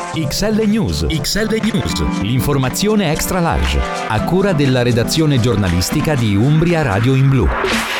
XL News. XL News. L'informazione extra large. A cura della redazione giornalistica di Umbria Radio in Blu.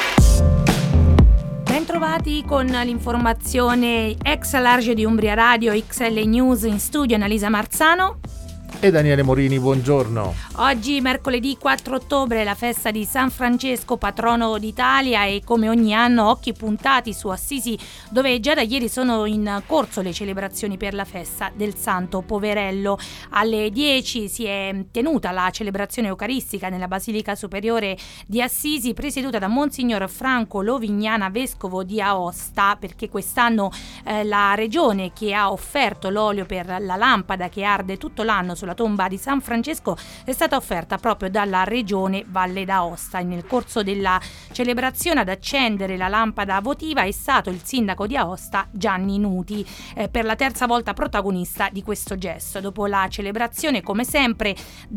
Bentrovati con l'informazione extra large di Umbria Radio, XL News. In studio Annalisa Marzano e Daniele Morini, buongiorno. Oggi mercoledì 4 ottobre è la festa di San Francesco, patrono d'Italia, e come ogni anno occhi puntati su Assisi, dove già da ieri sono in corso le celebrazioni per la festa del Santo Poverello. Alle 10 si è tenuta la celebrazione eucaristica nella Basilica Superiore di Assisi, presieduta da Monsignor Franco Lovignana, vescovo di Aosta, perché quest'anno la regione che ha offerto l'olio per la lampada che arde tutto l'anno sulla tomba di San Francesco è stata offerta proprio dalla regione Valle d'Aosta. Nel corso della celebrazione ad accendere la lampada votiva è stato il sindaco di Aosta, Gianni Nuti, per la terza volta protagonista di questo gesto. Dopo la celebrazione, come sempre,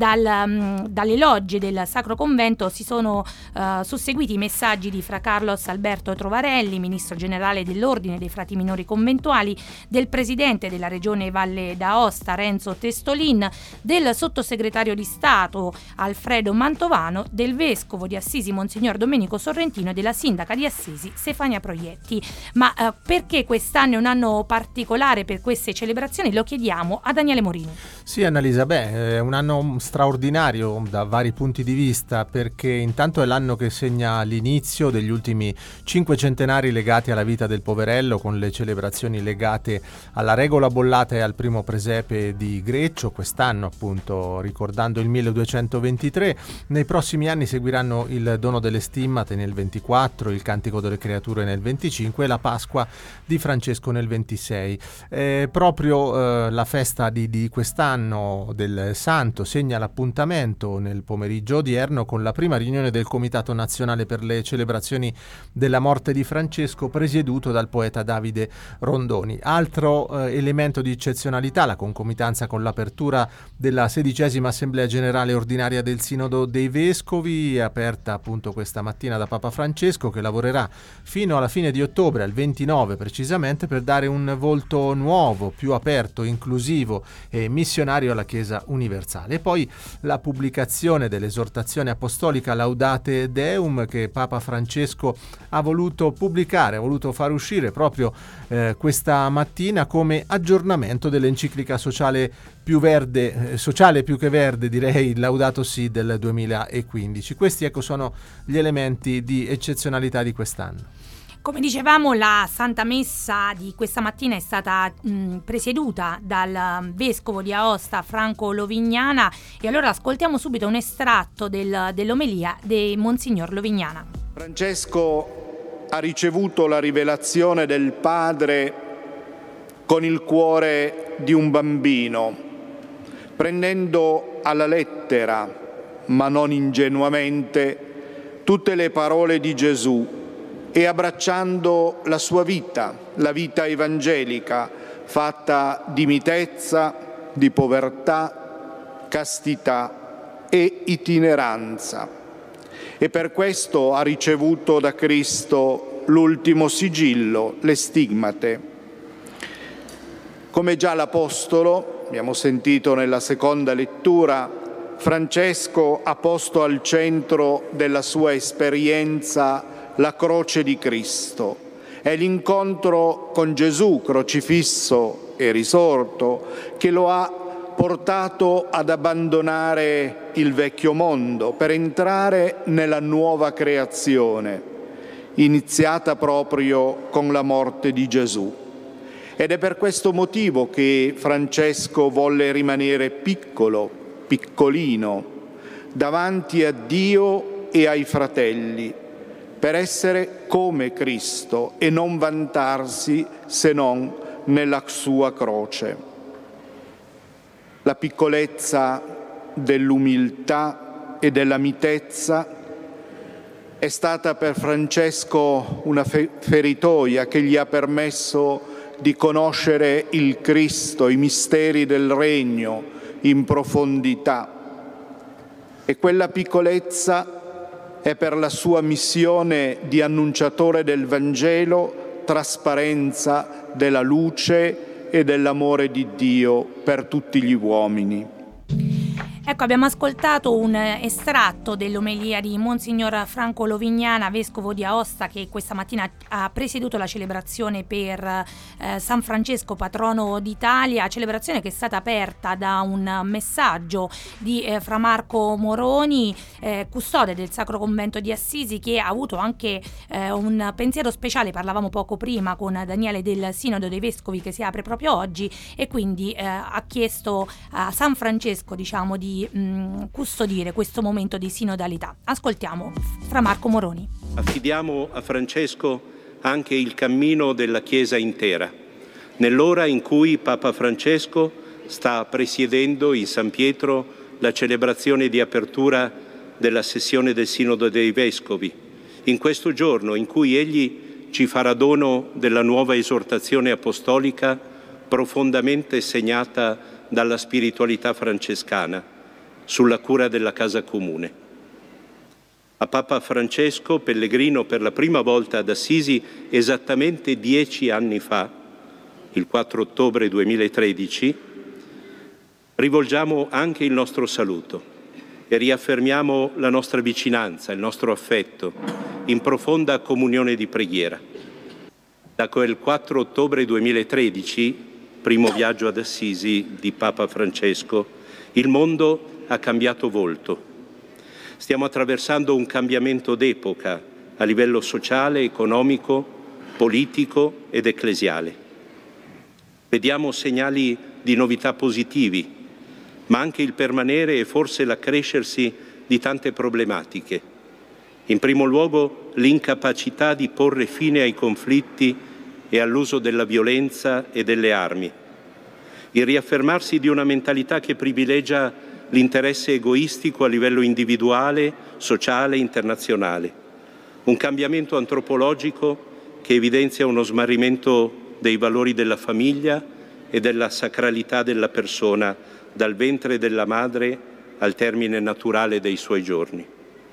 dalle logge del Sacro Convento si sono susseguiti i messaggi di Fra Carlos Alberto Trovarelli, ministro generale dell'Ordine dei Frati Minori Conventuali, del presidente della regione Valle d'Aosta Renzo Testolin, del sottosegretario di Stato Alfredo Mantovano, del vescovo di Assisi Monsignor Domenico Sorrentino e della sindaca di Assisi Stefania Proietti. Ma perché quest'anno è un anno particolare per queste celebrazioni? Lo chiediamo a Daniele Morini. Sì, Annalisa, è un anno straordinario da vari punti di vista, perché intanto è l'anno che segna l'inizio degli ultimi 5 centenari legati alla vita del poverello, con le celebrazioni legate alla regola bollata e al primo presepe di Greccio, quest'anno appunto ricordando il 1223. Nei prossimi anni seguiranno il dono delle stimmate nel 24, il cantico delle creature nel 25 e la Pasqua di Francesco nel 26. Proprio la festa di quest'anno del Santo segna l'appuntamento nel pomeriggio odierno con la prima riunione del Comitato Nazionale per le celebrazioni della morte di Francesco, presieduto dal poeta Davide Rondoni. Altro elemento di eccezionalità, la concomitanza con l'apertura della 16ª Assemblea Generale Ordinaria del Sinodo dei Vescovi, aperta appunto questa mattina da Papa Francesco, che lavorerà fino alla fine di ottobre, al 29 precisamente, per dare un volto nuovo, più aperto, inclusivo e missionario alla Chiesa universale. E poi la pubblicazione dell'esortazione apostolica Laudate Deum, che Papa Francesco ha voluto pubblicare, ha voluto far uscire proprio questa mattina come aggiornamento dell'enciclica sociale più che verde, direi, Laudato Si del 2015. Questi sono gli elementi di eccezionalità di quest'anno. Come dicevamo, la Santa Messa di questa mattina è stata presieduta dal vescovo di Aosta Franco Lovignana, e allora ascoltiamo subito un estratto dell'omelia di Monsignor Lovignana. Francesco ha ricevuto la rivelazione del Padre con il cuore di un bambino, prendendo alla lettera, ma non ingenuamente, tutte le parole di Gesù e abbracciando la sua vita, la vita evangelica, fatta di mitezza, di povertà, castità e itineranza. E per questo ha ricevuto da Cristo l'ultimo sigillo, le stimmate. Come già l'Apostolo, abbiamo sentito nella seconda lettura, Francesco ha posto al centro della sua esperienza la croce di Cristo. È l'incontro con Gesù crocifisso e risorto che lo ha portato ad abbandonare il vecchio mondo per entrare nella nuova creazione, iniziata proprio con la morte di Gesù. Ed è per questo motivo che Francesco volle rimanere piccolino, davanti a Dio e ai fratelli, per essere come Cristo e non vantarsi se non nella sua croce. La piccolezza dell'umiltà e della mitezza è stata per Francesco una feritoia che gli ha permesso di conoscere il Cristo, i misteri del Regno in profondità. E quella piccolezza è per la sua missione di annunciatore del Vangelo trasparenza della luce e dell'amore di Dio per tutti gli uomini. Ecco, abbiamo ascoltato un estratto dell'omelia di Monsignor Franco Lovignana, vescovo di Aosta, che questa mattina ha presieduto la celebrazione per San Francesco, patrono d'Italia, celebrazione che è stata aperta da un messaggio di Fra Marco Moroni, custode del Sacro Convento di Assisi, che ha avuto anche un pensiero speciale. Parlavamo poco prima con Daniele del Sinodo dei Vescovi che si apre proprio oggi, e quindi ha chiesto a San Francesco, diciamo, di custodire questo momento di sinodalità. Ascoltiamo Fra Marco Moroni. Affidiamo a Francesco anche il cammino della Chiesa intera, nell'ora in cui Papa Francesco sta presiedendo in San Pietro la celebrazione di apertura della sessione del Sinodo dei Vescovi, in questo giorno in cui egli ci farà dono della nuova esortazione apostolica profondamente segnata dalla spiritualità francescana sulla cura della casa comune. A Papa Francesco, pellegrino per la prima volta ad Assisi esattamente 10 anni fa, il 4 ottobre 2013, rivolgiamo anche il nostro saluto e riaffermiamo la nostra vicinanza, il nostro affetto, in profonda comunione di preghiera. Da quel 4 ottobre 2013, primo viaggio ad Assisi di Papa Francesco, il mondo ha cambiato volto. Stiamo attraversando un cambiamento d'epoca a livello sociale, economico, politico ed ecclesiale. Vediamo segnali di novità positivi, ma anche il permanere e forse l'accrescersi di tante problematiche. In primo luogo, l'incapacità di porre fine ai conflitti e all'uso della violenza e delle armi. Il riaffermarsi di una mentalità che privilegia l'interesse egoistico a livello individuale, sociale, internazionale. Un cambiamento antropologico che evidenzia uno smarrimento dei valori della famiglia e della sacralità della persona dal ventre della madre al termine naturale dei suoi giorni.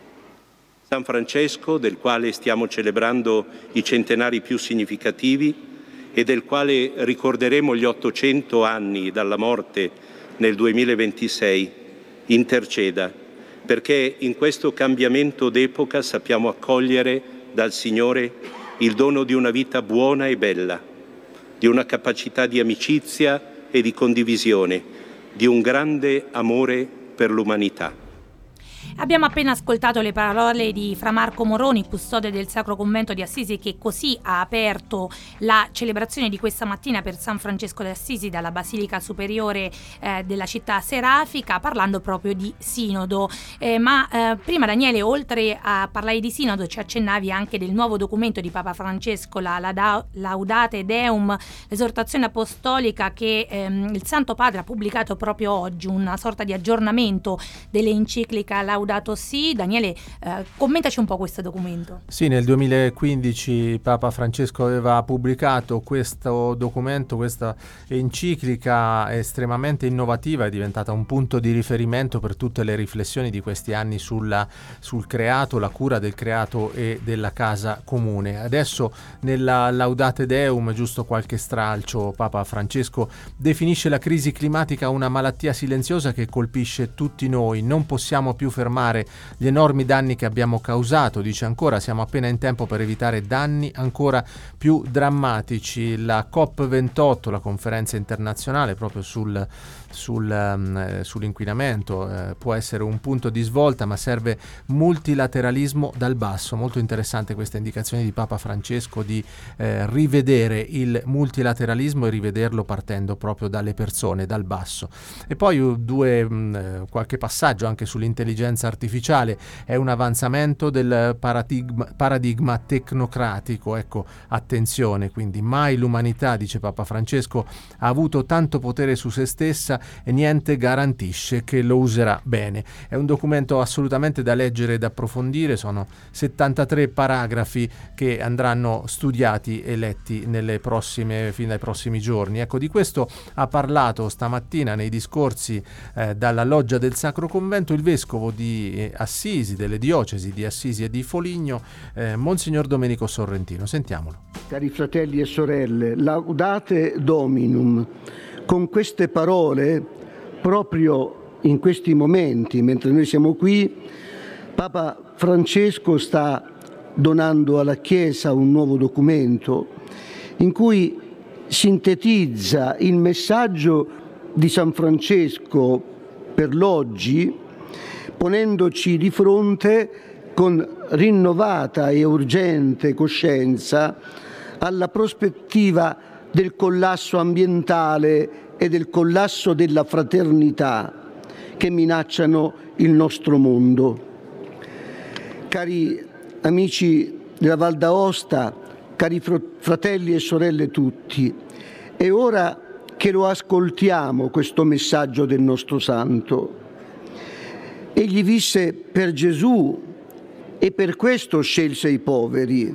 San Francesco, del quale stiamo celebrando i centenari più significativi e del quale ricorderemo gli 800 anni dalla morte nel 2026, interceda, perché in questo cambiamento d'epoca sappiamo accogliere dal Signore il dono di una vita buona e bella, di una capacità di amicizia e di condivisione, di un grande amore per l'umanità. Abbiamo appena ascoltato le parole di Fra Marco Moroni, custode del Sacro Convento di Assisi, che così ha aperto la celebrazione di questa mattina per San Francesco d'Assisi dalla Basilica Superiore della città serafica, parlando proprio di Sinodo. Prima, Daniele, oltre a parlare di Sinodo, ci accennavi anche del nuovo documento di Papa Francesco, la Laudate Deum, l'esortazione apostolica che il Santo Padre ha pubblicato proprio oggi, una sorta di aggiornamento dell'enciclica Laudato Si. Daniele, commentaci un po' questo documento. Sì, nel 2015 Papa Francesco aveva pubblicato questo documento, questa enciclica estremamente innovativa, è diventata un punto di riferimento per tutte le riflessioni di questi anni sul creato, la cura del creato e della casa comune. Adesso nella Laudate Deum, giusto qualche stralcio, Papa Francesco definisce la crisi climatica una malattia silenziosa che colpisce tutti noi. Non possiamo più fermare gli enormi danni che abbiamo causato, dice ancora, siamo appena in tempo per evitare danni ancora più drammatici. La COP28, la conferenza internazionale proprio sull'inquinamento, può essere un punto di svolta, ma serve multilateralismo dal basso. Molto interessante questa indicazione di Papa Francesco di rivedere il multilateralismo e rivederlo partendo proprio dalle persone, dal basso. E poi qualche passaggio anche sull'intelligenza artificiale. È un avanzamento del paradigma tecnocratico. Ecco, attenzione, quindi mai l'umanità, dice Papa Francesco, ha avuto tanto potere su se stessa e niente garantisce che lo userà bene. È un documento assolutamente da leggere e da approfondire, sono 73 paragrafi che andranno studiati e letti fino ai prossimi giorni. Ecco, di questo ha parlato stamattina nei discorsi dalla loggia del Sacro Convento il vescovo di di Assisi, delle diocesi di Assisi e di Foligno, Monsignor Domenico Sorrentino. Sentiamolo. Cari fratelli e sorelle, laudate Dominum. Con queste parole, proprio in questi momenti, mentre noi siamo qui, Papa Francesco sta donando alla Chiesa un nuovo documento in cui sintetizza il messaggio di San Francesco per l'oggi, ponendoci di fronte con rinnovata e urgente coscienza alla prospettiva del collasso ambientale e del collasso della fraternità che minacciano il nostro mondo. Cari amici della Val d'Aosta, cari fratelli e sorelle tutti, è ora che lo ascoltiamo questo messaggio del nostro Santo. Egli visse per Gesù e per questo scelse i poveri.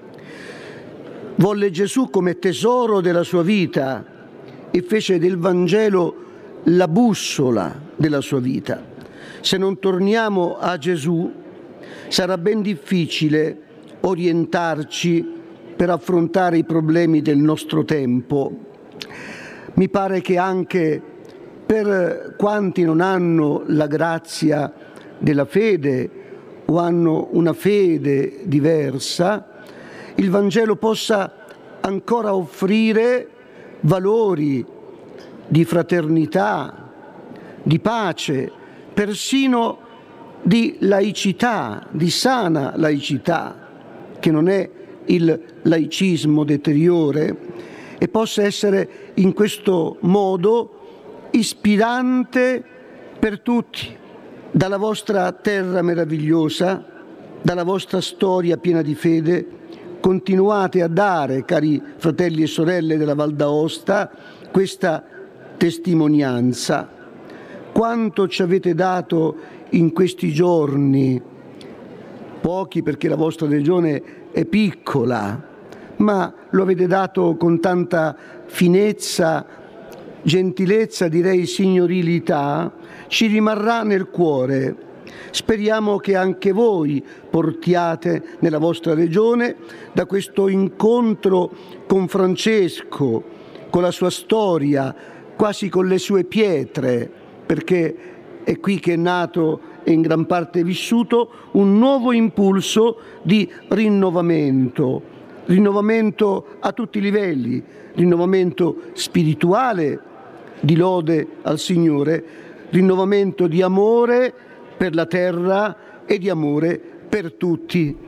Volle Gesù come tesoro della sua vita e fece del Vangelo la bussola della sua vita. Se non torniamo a Gesù, sarà ben difficile orientarci per affrontare i problemi del nostro tempo. Mi pare che anche per quanti non hanno la grazia della fede o hanno una fede diversa, il Vangelo possa ancora offrire valori di fraternità, di pace, persino di laicità, di sana laicità, che non è il laicismo deteriore, e possa essere in questo modo ispirante per tutti. Dalla vostra terra meravigliosa, dalla vostra storia piena di fede, continuate a dare, cari fratelli e sorelle della Val d'Aosta, questa testimonianza. Quanto ci avete dato in questi giorni, pochi perché la vostra regione è piccola, ma lo avete dato con tanta finezza, gentilezza, direi signorilità, ci rimarrà nel cuore. Speriamo che anche voi portiate nella vostra regione, da questo incontro con Francesco, con la sua storia, quasi con le sue pietre, perché è qui che è nato e in gran parte vissuto, un nuovo impulso di rinnovamento a tutti i livelli, rinnovamento spirituale, di lode al Signore, rinnovamento di amore per la terra e di amore per tutti.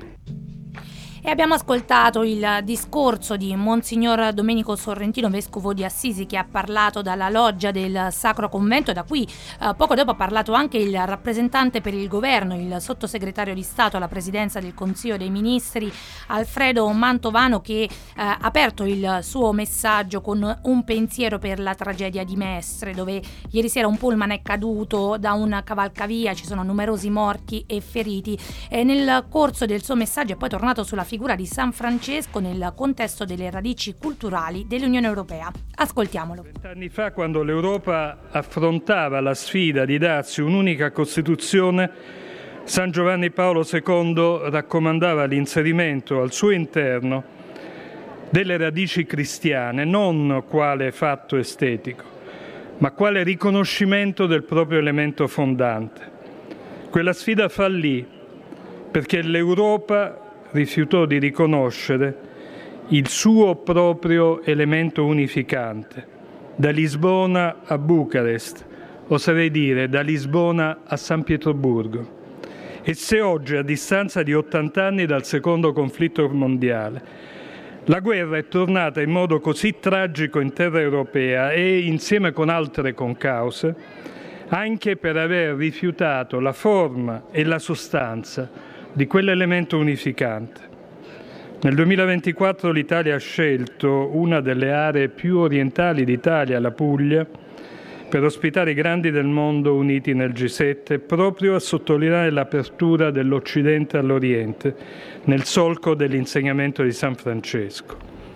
E abbiamo ascoltato il discorso di Monsignor Domenico Sorrentino, vescovo di Assisi, che ha parlato dalla loggia del Sacro Convento. Da qui poco dopo ha parlato anche il rappresentante per il governo, il sottosegretario di Stato alla presidenza del Consiglio dei Ministri, Alfredo Mantovano, che ha aperto il suo messaggio con un pensiero per la tragedia di Mestre, dove ieri sera un pullman è caduto da un cavalcavia, ci sono numerosi morti e feriti. Nel corso del suo messaggio è poi tornato sulla figura di San Francesco nel contesto delle radici culturali dell'Unione Europea. Ascoltiamolo. 20 anni fa, quando l'Europa affrontava la sfida di darsi un'unica Costituzione, San Giovanni Paolo II raccomandava l'inserimento al suo interno delle radici cristiane, non quale fatto estetico, ma quale riconoscimento del proprio elemento fondante. Quella sfida fallì perché l'Europa rifiutò di riconoscere il suo proprio elemento unificante, da Lisbona a Bucarest, oserei dire da Lisbona a San Pietroburgo. E se oggi, a distanza di 80 anni dal secondo conflitto mondiale, la guerra è tornata in modo così tragico in terra europea e insieme con altre concause, anche per aver rifiutato la forma e la sostanza di quell'elemento unificante. Nel 2024 l'Italia ha scelto una delle aree più orientali d'Italia, la Puglia, per ospitare i grandi del mondo uniti nel G7, proprio a sottolineare l'apertura dell'Occidente all'Oriente, nel solco dell'insegnamento di San Francesco.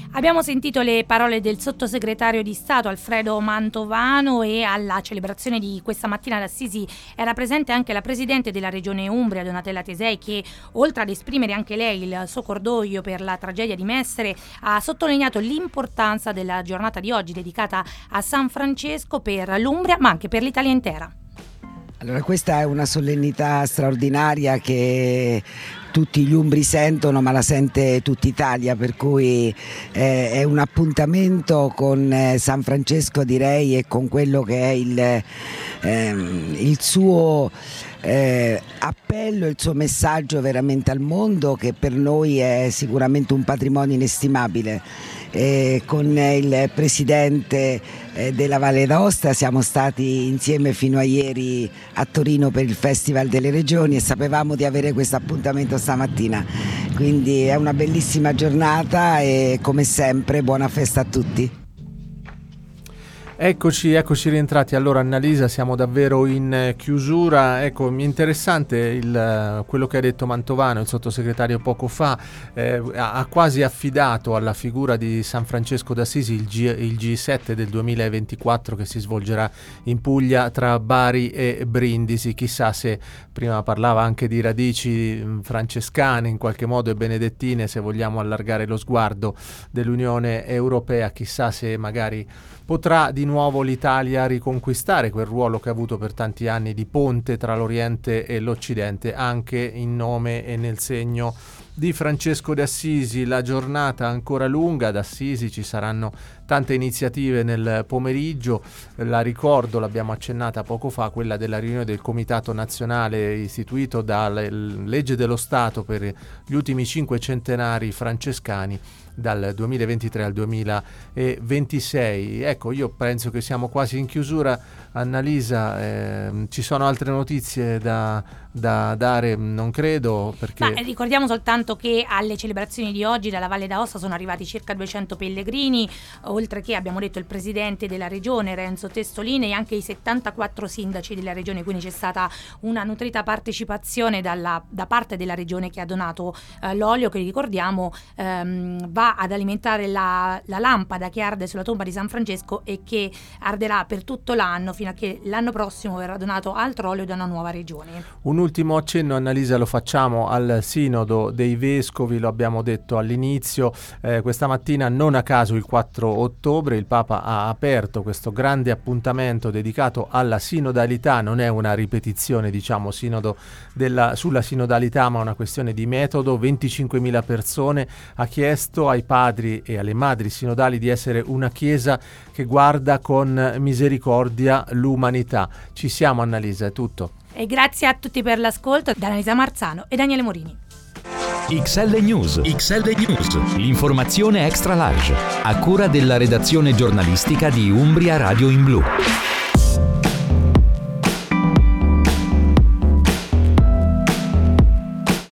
Abbiamo sentito le parole del sottosegretario di Stato Alfredo Mantovano, e alla celebrazione di questa mattina ad Assisi era presente anche la presidente della regione Umbria, Donatella Tesei, che oltre ad esprimere anche lei il suo cordoglio per la tragedia di Messere ha sottolineato l'importanza della giornata di oggi dedicata a San Francesco per l'Umbria ma anche per l'Italia intera. Allora, questa è una solennità straordinaria che tutti gli umbri sentono, ma la sente tutta Italia, per cui è un appuntamento con San Francesco, direi, e con quello che è il suo appello, il suo messaggio veramente al mondo, che per noi è sicuramente un patrimonio inestimabile. Con il presidente della Valle d'Aosta siamo stati insieme fino a ieri a Torino per il Festival delle Regioni e sapevamo di avere questo appuntamento stamattina, quindi è una bellissima giornata e come sempre buona festa a tutti. Eccoci rientrati. Allora, Annalisa, siamo davvero in chiusura. Ecco, interessante quello che ha detto Mantovano, il sottosegretario, poco fa. Ha quasi affidato alla figura di San Francesco d'Assisi il G7 del 2024 che si svolgerà in Puglia tra Bari e Brindisi. Chissà se, prima parlava anche di radici francescane in qualche modo e benedettine, se vogliamo allargare lo sguardo dell'Unione Europea, chissà se magari potrà di nuovo l'Italia riconquistare quel ruolo che ha avuto per tanti anni di ponte tra l'Oriente e l'Occidente, anche in nome e nel segno di Francesco d'Assisi. La giornata ancora lunga, ad Assisi ci saranno tante iniziative nel pomeriggio, la ricordo, l'abbiamo accennata poco fa, quella della riunione del Comitato Nazionale istituito dalla legge dello Stato per gli ultimi 5 centenari francescani dal 2023 al 2026. Ecco, io penso che siamo quasi in chiusura. Annalisa, ci sono altre notizie da dare? Non credo, perché... Ma ricordiamo soltanto che alle celebrazioni di oggi dalla Valle d'Aosta sono arrivati circa 200 pellegrini, oltre che, abbiamo detto, il presidente della regione Renzo Testolini e anche i 74 sindaci della regione, quindi c'è stata una nutrita partecipazione da parte della regione, che ha donato l'olio che, ricordiamo, va ad alimentare la lampada che arde sulla tomba di San Francesco e che arderà per tutto l'anno fino a che l'anno prossimo verrà donato altro olio da una nuova regione. Un ultimo accenno, Annalisa, lo facciamo al Sinodo dei Vescovi, lo abbiamo detto all'inizio, questa mattina, non a caso il 4 ottobre, il Papa ha aperto questo grande appuntamento dedicato alla sinodalità. Non è una ripetizione, diciamo, sinodo sulla sinodalità, ma una questione di metodo. 25.000 persone. Ha chiesto ai padri e alle madri sinodali di essere una chiesa che guarda con misericordia l'umanità. Ci siamo, Annalisa, è tutto. E grazie a tutti per l'ascolto, da Annalisa Marzano e Daniele Morini. XL News, l'informazione extra large, a cura della redazione giornalistica di Umbria Radio in Blu.